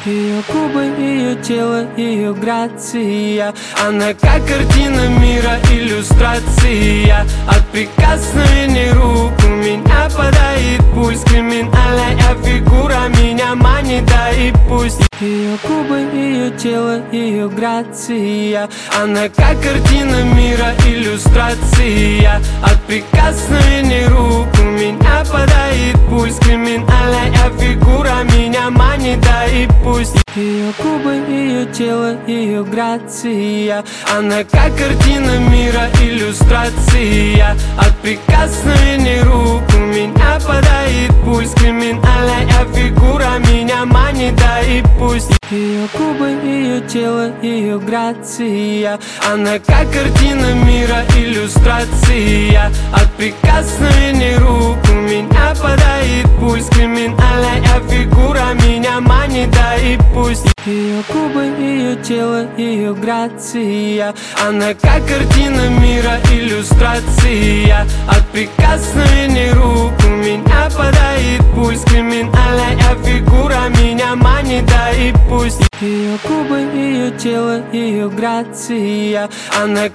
Ее губы, ее тело, ее грация. Она как картина мира, иллюстрация. От прикосновений рук у меня падает пульс. Криминальная фигура меня манит, да и пусть. Ее губы, ее тело, ее грация. Она как картина мира, иллюстрация. От прикосновений рук у меня падает пульс. Криминальная фигура меня манит, да и пусть. Ее губы, ее тело, ее грация. Она как картина мира, иллюстрация. От прикосновений рук у меня падает пульс. Криминальная фигура меня манит, да и пусть. Ее губы, ее тело, ее грация. Она как картина мира, иллюстрация. От прикосновений рук у меня падает пульс. Криминальная фигура меня манит, да и пусть. Ее губы, ее тело, ее грация. Она как картина мира, иллюстрация. От прикосновений рук у меня падает пульс. Криминальная фигура меня манит, да и пусть. Ее губы, ее тело, ее грация. Она